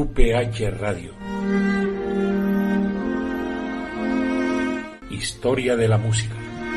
UPH Radio. Historia de la música.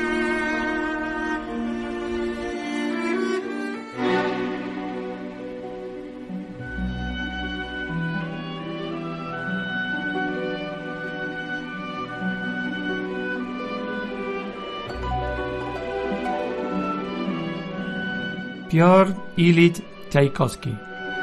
Piotr Ilich Tchaikovsky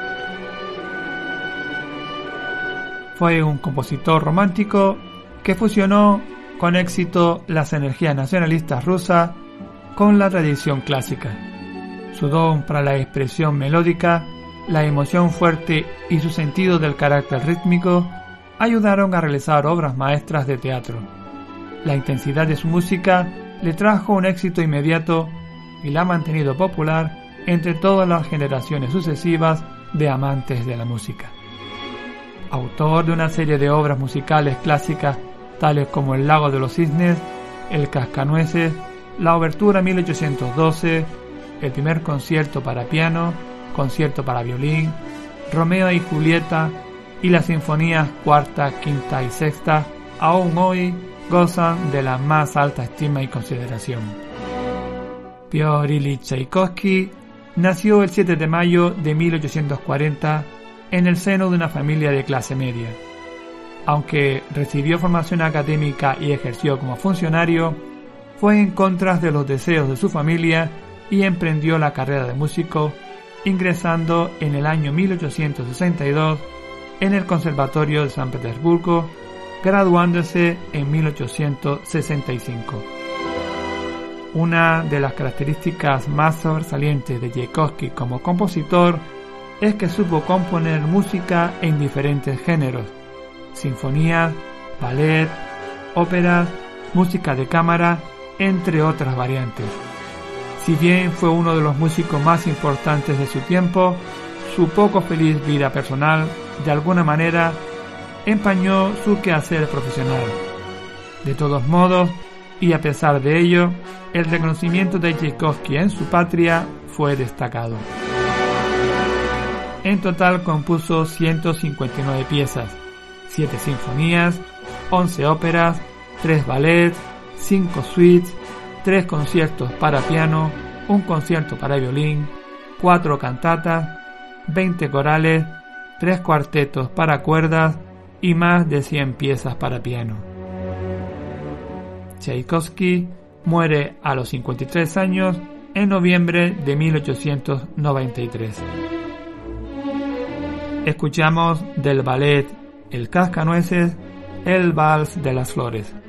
fue un compositor romántico que fusionó con éxito las energías nacionalistas rusas con la tradición clásica. Su don para la expresión melódica, la emoción fuerte y su sentido del carácter rítmico ayudaron a realizar obras maestras de teatro. La intensidad de su música le trajo un éxito inmediato y la ha mantenido popular entre todas las generaciones sucesivas de amantes de la música. Autor de una serie de obras musicales clásicas tales como El lago de los cisnes, El cascanueces, la obertura 1812, el primer concierto para piano, concierto para violín, Romeo y Julieta y las sinfonías cuarta, quinta y sexta, aún hoy gozan de la más alta estima y consideración. Piotr Ilich Tchaikovsky nació el 7 de mayo de 1840 en el seno de una familia de clase media. Aunque recibió formación académica y ejerció como funcionario, fue en contra de los deseos de su familia y emprendió la carrera de músico, ingresando en el año 1862 en el Conservatorio de San Petersburgo, graduándose en 1865. Una de las características más sobresalientes de Tchaikovsky como compositor es que supo componer música en diferentes géneros: sinfonías, ballet, óperas, música de cámara, entre otras variantes. Si bien fue uno de los músicos más importantes de su tiempo, su poco feliz vida personal, de alguna manera, empañó su quehacer profesional. De todos modos, y a pesar de ello, el reconocimiento de Tchaikovsky en su patria fue destacado. En total compuso 159 piezas, 7 sinfonías, 11 óperas, 3 ballets, 5 suites, 3 conciertos para piano, un concierto para violín, 4 cantatas, 20 corales, 3 cuartetos para cuerdas y más de 100 piezas para piano. Tchaikovsky muere a los 53 años en noviembre de 1893. Escuchamos del ballet El cascanueces, el vals de las flores.